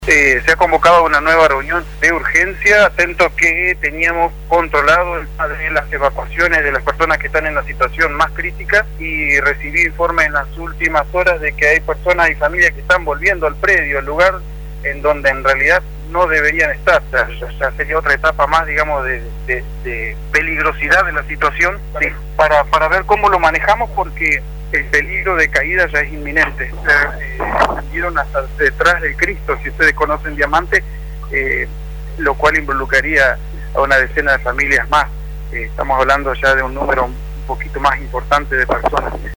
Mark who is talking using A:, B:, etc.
A: Se ha convocado una nueva reunión de urgencia, atento que teníamos controlado el tema de las evacuaciones de las personas que están en la situación más crítica, y recibí informes en las últimas horas de que hay personas y familias que están volviendo al predio, al lugar en donde en realidad no deberían estar. O sea, sería otra etapa más, digamos, de peligrosidad de la situación, sí, para ver cómo lo manejamos, porque el peligro de caída ya es inminente. Vieron hasta detrás del Cristo, si ustedes conocen Diamante, lo cual involucraría a una decena de familias más. Estamos hablando ya de un número un poquito más importante de personas.